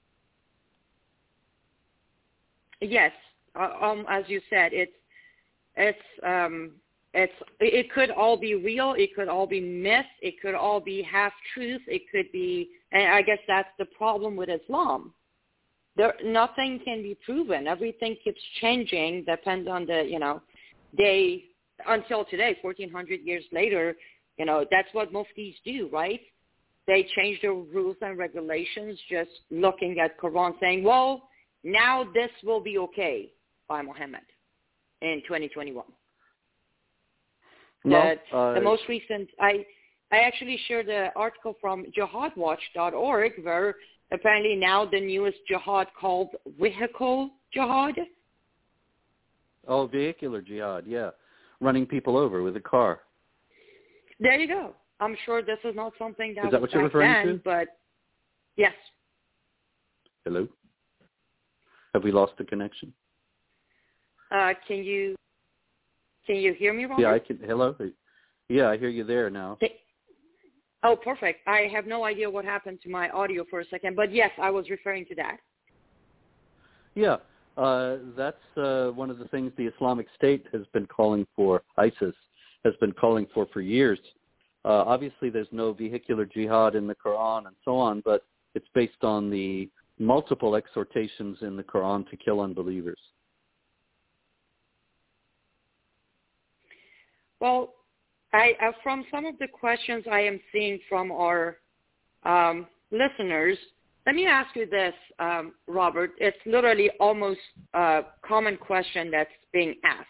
Yes, uh, um, as you said, it's it's um, it's it could all be real, it could all be myth, it could all be half truth, it could be, and I guess that's the problem with Islam. There, nothing can be proven. Everything keeps changing, depends on the you know day until today, fourteen hundred years later. You know that's what muftis do, right? They change their rules and regulations, just looking at Quran, saying, well, now this will be okay by Muhammad in twenty twenty-one. Well, the, uh, the most recent, I I actually shared an article from jihad watch dot org where apparently now the newest jihad called vehicle jihad. Oh, vehicular jihad, yeah. Running people over with a car. There you go. I'm sure this is not something that Is that was what you're back referring then, to? but yes. Hello? Have we lost the connection? Uh, can you can you hear me, Robert? Yeah, I can. Hello? Yeah, I hear you there now. Oh, perfect. I have no idea what happened to my audio for a second, but yes, I was referring to that. Yeah, uh, that's uh, one of the things the Islamic State has been calling for, ISIS has been calling for for years. Uh, obviously, there's no vehicular jihad in the Quran and so on, but it's based on the multiple exhortations in the Quran to kill unbelievers. Well, I, uh, from some of the questions I am seeing from our um, listeners, let me ask you this, um, Robert. It's literally almost a common question that's being asked.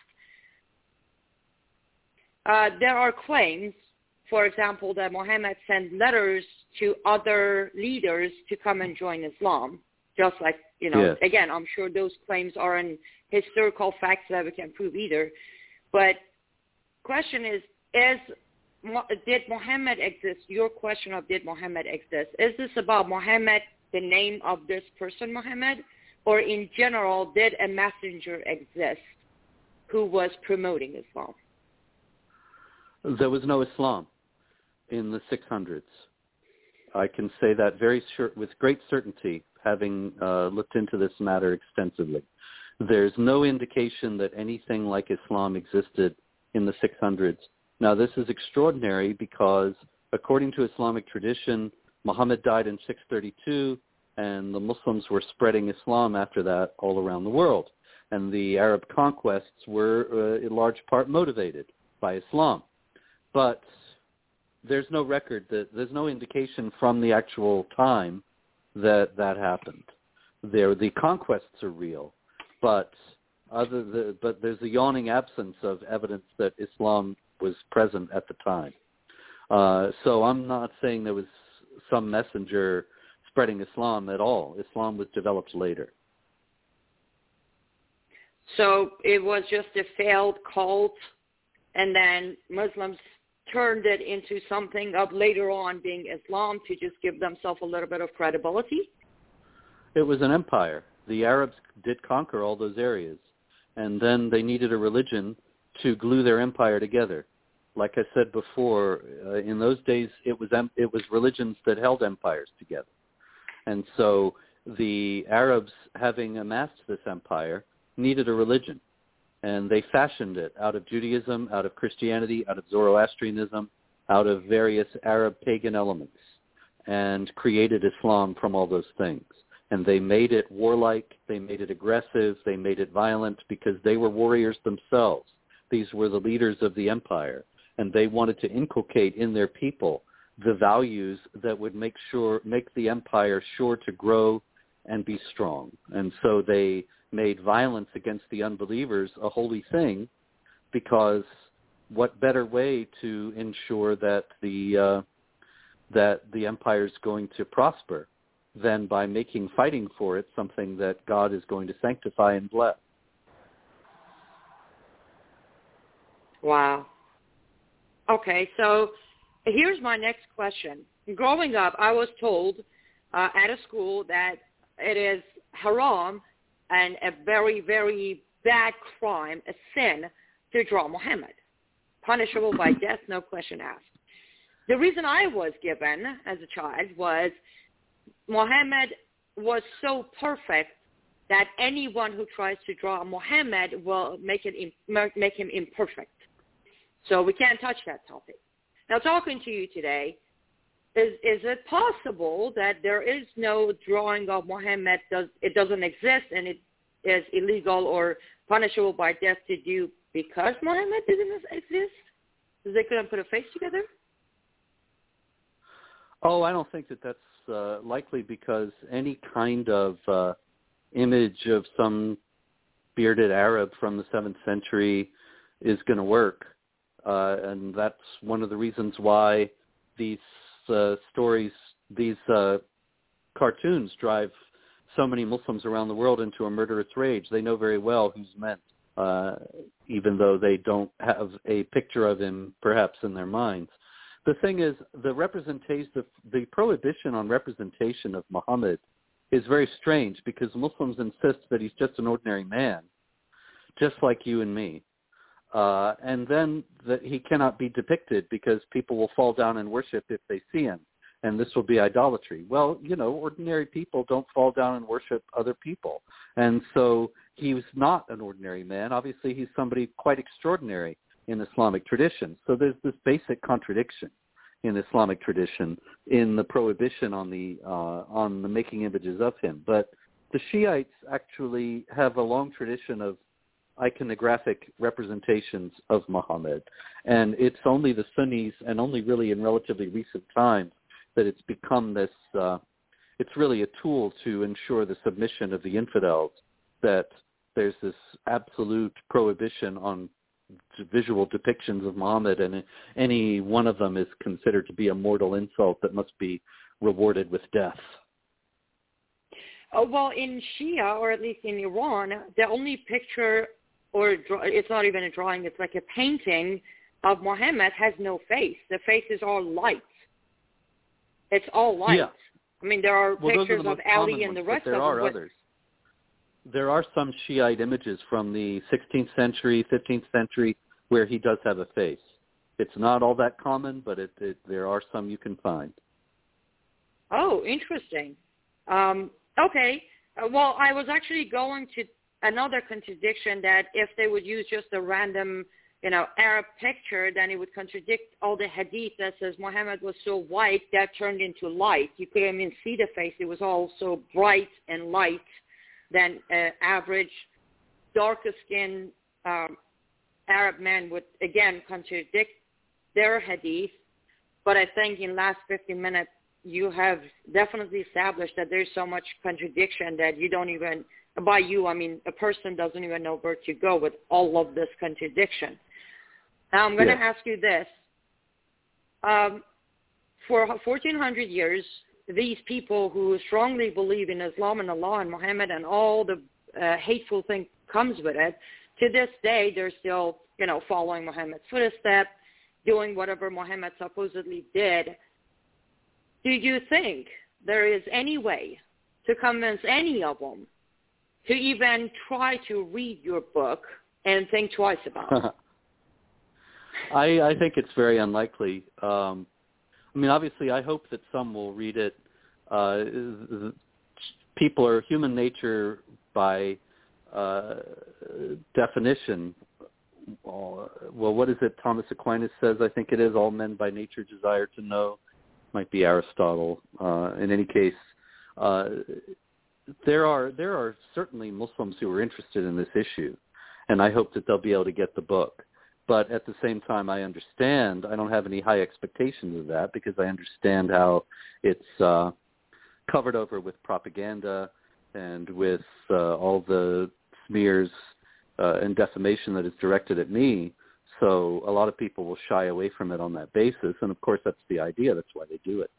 Uh, there are claims, for example, that Muhammad sent letters to other leaders to come and join Islam, just like, you know, Yes. again, I'm sure those claims aren't historical facts that we can prove either. But question is, is did Muhammad exist? Your question of did Muhammad exist, is this about Muhammad, the name of this person Muhammad, or in general, did a messenger exist who was promoting Islam? There was no Islam in the six hundreds. I can say that very sure, with great certainty, having uh, looked into this matter extensively. There's no indication that anything like Islam existed in the six hundreds. Now, this is extraordinary because, according to Islamic tradition, Muhammad died in six thirty-two, and the Muslims were spreading Islam after that all around the world. And the Arab conquests were uh, in large part motivated by Islam. But there's no record, that there's no indication from the actual time that that happened. There, the conquests are real, but other the, but there's a yawning absence of evidence that Islam was present at the time. Uh, so I'm not saying there was some messenger spreading Islam at all. Islam was developed later. So it was just a failed cult, and then Muslims turned it into something of later on being Islam to just give themselves a little bit of credibility? It was an empire. The Arabs did conquer all those areas, and then they needed a religion to glue their empire together. Like I said before, uh, in those days, it was em- it was religions that held empires together. And so the Arabs, having amassed this empire, needed a religion. And they fashioned it out of Judaism, out of Christianity, out of Zoroastrianism, out of various Arab pagan elements, and created Islam from all those things. And they made it warlike, they made it aggressive, they made it violent because they were warriors themselves. These were the leaders of the empire, and they wanted to inculcate in their people the values that would make sure make the empire sure to grow and be strong. And so they made violence against the unbelievers a holy thing, because what better way to ensure that the uh, that the empire is going to prosper than by making fighting for it something that God is going to sanctify and bless. Wow. Okay, so here's my next question. Growing up, I was told uh, at a school that it is haram and a very, very bad crime, a sin, to draw Muhammad. Punishable by death, no question asked. The reason I was given as a child was Muhammad was so perfect that anyone who tries to draw Muhammad will make it make him imperfect. So we can't touch that topic. Now, talking to you today, is is it possible that there is no drawing of Muhammad, does it doesn't exist, and it is illegal or punishable by death to do because Muhammad didn't exist? Because they couldn't put a face together? Oh, I don't think that that's uh, likely, because any kind of uh, image of some bearded Arab from the seventh century is going to work. Uh, and that's one of the reasons why these uh, stories, these uh, cartoons drive so many Muslims around the world into a murderous rage. They know very well who's meant, uh, even though they don't have a picture of him perhaps in their minds. The thing is, the representation, the, the prohibition on representation of Muhammad is very strange, because Muslims insist that he's just an ordinary man, just like you and me. Uh, and then that he cannot be depicted because people will fall down and worship if they see him, and this will be idolatry. Well, you know, ordinary people don't fall down and worship other people. And so he was not an ordinary man. Obviously, he's somebody quite extraordinary in Islamic tradition. So there's this basic contradiction in Islamic tradition in the prohibition on the uh, on the making images of him. But the Shiites actually have a long tradition of iconographic representations of Muhammad, and it's only the Sunnis, and only really in relatively recent times, that it's become this, uh, it's really a tool to ensure the submission of the infidels, that there's this absolute prohibition on visual depictions of Muhammad, and any one of them is considered to be a mortal insult that must be rewarded with death. Oh, well, in Shia, or at least in Iran, the only picture or a draw, it's not even a drawing, it's like a painting of Muhammad has no face. The face is all light. It's all light. Yeah. I mean, there are well, pictures are of Ali and the rest of them. There of are them. others. There are some Shiite images from the sixteenth century, fifteenth century, where he does have a face. It's not all that common, but it, it, there are some you can find. Oh, interesting. Um, okay. Uh, well, I was actually going to another contradiction that if they would use just a random, you know, Arab picture, then it would contradict all the hadith that says Muhammad was so white that turned into light. You couldn't even see the face. It was all so bright and light than uh, average, darker skinned um, Arab man would, again, contradict their hadith. But I think in the last fifteen minutes, you have definitely established that there's so much contradiction that you don't even, by you, I mean, a person doesn't even know where to go with all of this contradiction. Now, I'm going to yeah. ask you this. Um, for fourteen hundred years, these people who strongly believe in Islam and Allah and Muhammad and all the uh, hateful thing comes with it, to this day, they're still, you know, following Muhammad's footsteps, doing whatever Muhammad supposedly did. Do you think there is any way to convince any of them to even try to read your book and think twice about it? I, I think it's very unlikely. Um, I mean, obviously, I hope that some will read it. Uh, people are human nature by uh, definition. Well, what is it Thomas Aquinas says? I think it is all men by nature desire to know. Might be Aristotle. Uh, in any case, uh, there are there are certainly Muslims who are interested in this issue, and I hope that they'll be able to get the book. But at the same time, I understand. I don't have any high expectations of that because I understand how it's uh, covered over with propaganda and with uh, all the smears uh, and defamation that is directed at me. So a lot of people will shy away from it on that basis. And, of course, that's the idea. That's why they do it.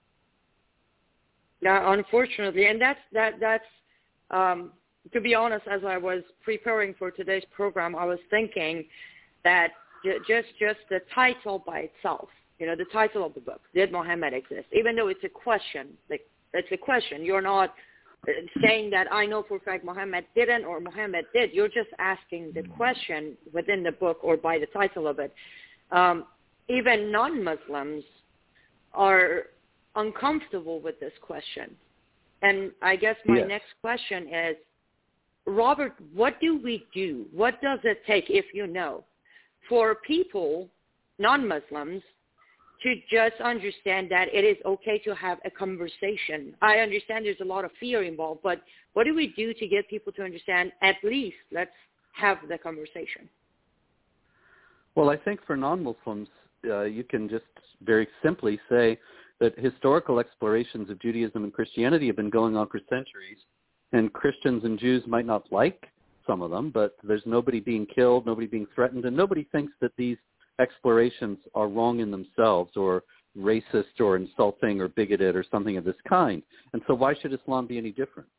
Yeah, unfortunately. And that's, that, that's um, to be honest, as I was preparing for today's program, I was thinking that just just the title by itself, you know, the title of the book, did Muhammad exist? Even though it's a question, like it's a question. You're not saying that I know for a fact Muhammad didn't or Muhammad did. You're just asking the question within the book or by the title of it. Um, even non-Muslims are uncomfortable with this question. And I guess my yes. next question is, Robert, what do we do? What does it take, if you know, for people, non-Muslims, to just understand that it is okay to have a conversation? I understand there's a lot of fear involved, but what do we do to get people to understand, at least let's have the conversation? Well, I think for non-Muslims, uh, you can just very simply say that historical explorations of Judaism and Christianity have been going on for centuries, and Christians and Jews might not like some of them, but there's nobody being killed, nobody being threatened, and nobody thinks that these explorations are wrong in themselves or racist or insulting or bigoted or something of this kind. And so why should Islam be any different?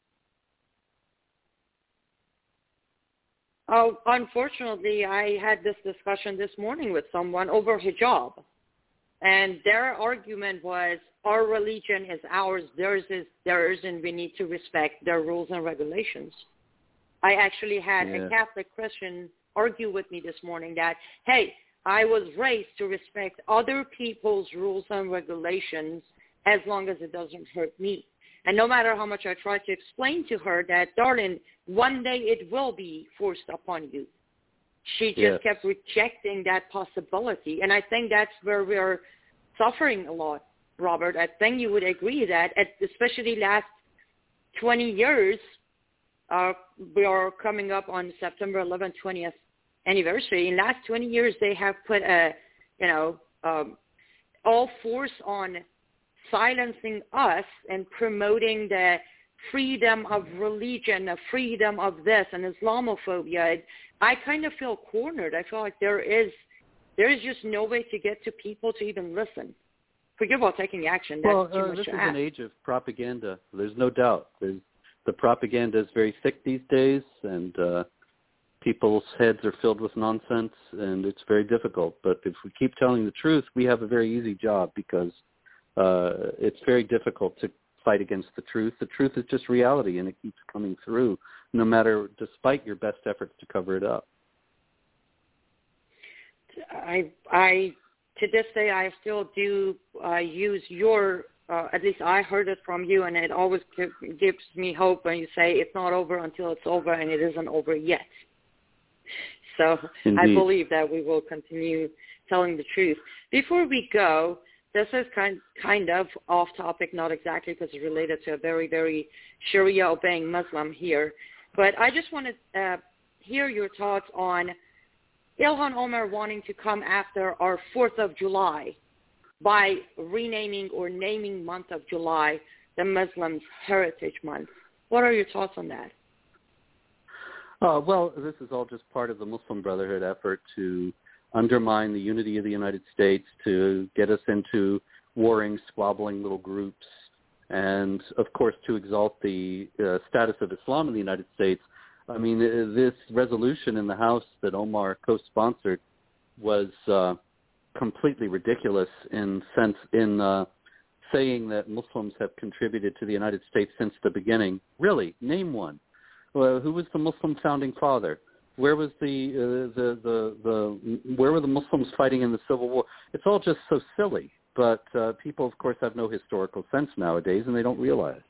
Oh, unfortunately, I had this discussion this morning with someone over hijab. And their argument was, our religion is ours, theirs is theirs, and we need to respect their rules and regulations. I actually had yeah. a Catholic Christian argue with me this morning that, hey, I was raised to respect other people's rules and regulations as long as it doesn't hurt me. And no matter how much I try to explain to her that, darling, one day it will be forced upon you, she just yes. kept rejecting that possibility. And I think that's where we're suffering a lot, Robert. I think you would agree that, especially last twenty years, uh, we are coming up on September eleventh, twentieth anniversary. In the last twenty years, they have put a, you know, um, all force on silencing us and promoting the freedom of religion, the freedom of this, and Islamophobia. I kind of feel cornered. I feel like there is there is just no way to get to people to even listen. Forget about taking action. That's well, too uh, much this to is ask. an age of propaganda. There's no doubt. There's, the propaganda is very thick these days, and uh, people's heads are filled with nonsense, and it's very difficult. But if we keep telling the truth, we have a very easy job because uh, it's very difficult to fight against the truth. The truth is just reality, and it keeps coming through, no matter, despite your best efforts to cover it up. I, I, to this day, I still do uh, use your, uh, at least I heard it from you, and it always gives me hope when you say it's not over until it's over, and it isn't over yet. So Indeed. I believe that we will continue telling the truth. Before we go, this is kind kind of off topic, not exactly because it's related to a very, very Sharia-obeying Muslim here. But I just want to uh, hear your thoughts on Ilhan Omar wanting to come after our fourth of July by renaming or naming month of July the Muslims' Heritage Month. What are your thoughts on that? Uh, well, this is all just part of the Muslim Brotherhood effort to undermine the unity of the United States, to get us into warring, squabbling little groups, and, of course, to exalt the uh, status of Islam in the United States. I mean, this resolution in the House that Omar co-sponsored was uh, completely ridiculous in sense in uh, saying that Muslims have contributed to the United States since the beginning. Really, name one. Well, who was the Muslim founding father? Where was the, uh, the the the where were the Muslims fighting in the Civil War? It's all just so silly. But uh, people, of course, have no historical sense nowadays, and they don't realize.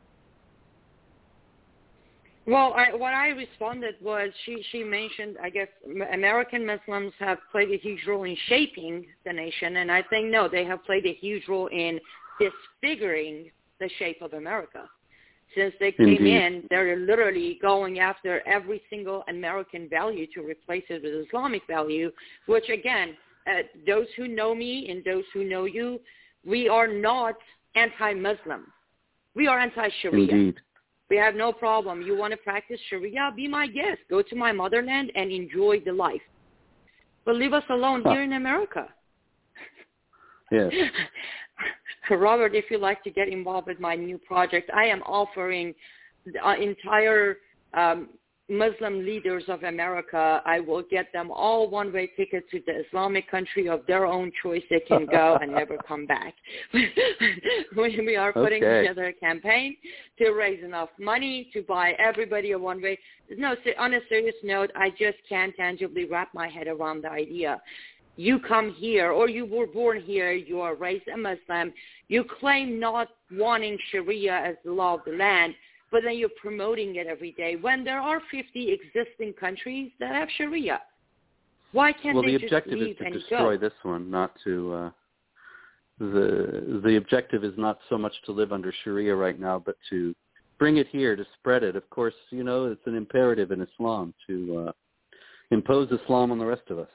Well, I, what I responded was she, she mentioned, I guess, American Muslims have played a huge role in shaping the nation, and I think, no, they have played a huge role in disfiguring the shape of America. Since they came Indeed. in, they're literally going after every single American value to replace it with Islamic value, which, again, uh, those who know me and those who know you, we are not anti-Muslim. We are anti-Sharia. Indeed. We have no problem. You want to practice Sharia? Be my guest. Go to my motherland and enjoy the life. But leave us alone huh. here in America. Yes. Robert, if you'd like to get involved with my new project, I am offering the entire um, Muslim leaders of America. I will get them all one-way tickets to the Islamic country of their own choice. They can go and never come back. We are putting okay. together a campaign to raise enough money to buy everybody a one-way. No, on a serious note, I just can't tangibly wrap my head around the idea. You come here, or you were born here, you are raised a Muslim, you claim not wanting Sharia as the law of the land, but then you're promoting it every day when there are fifty existing countries that have Sharia. Why can't well, they the just objective leave is to and destroy go? this one, not to. Uh, the the objective is not so much to live under Sharia right now, but to bring it here, to spread it. Of course, you know, it's an imperative in Islam to uh, impose Islam on the rest of us.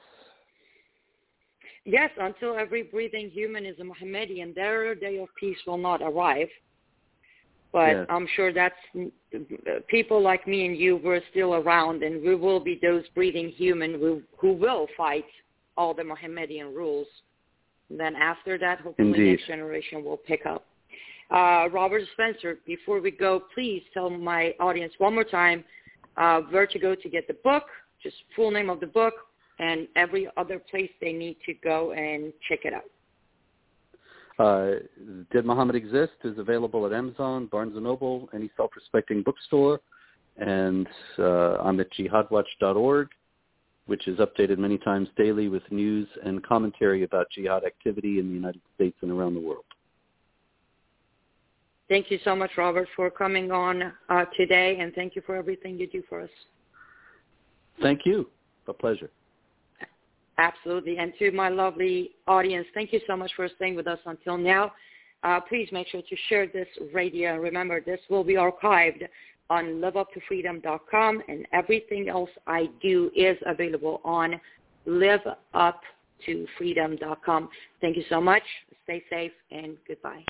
Yes, until every breathing human is a Mohammedan, their day of peace will not arrive. But yes. I'm sure that's people like me and you, we're still around, and we will be those breathing human who, who will fight all the Mohammedan rules. And then after that, hopefully Indeed. next generation will pick up. Uh, Robert Spencer, before we go, please tell my audience one more time uh, where to go to get the book, just full name of the book, and every other place they need to go and check it out. Uh, Did Muhammad Exist is available at Amazon, Barnes and Noble, any self-respecting bookstore, and uh, I'm at jihad watch dot org, which is updated many times daily with news and commentary about jihad activity in the United States and around the world. Thank you so much, Robert, for coming on uh, today, and thank you for everything you do for us. Thank you. A pleasure. Absolutely. And to my lovely audience, thank you so much for staying with us until now. Uh, please make sure to share this radio. And remember, this will be archived on live up to freedom dot com, and everything else I do is available on live up to freedom dot com. Thank you so much. Stay safe, and goodbye.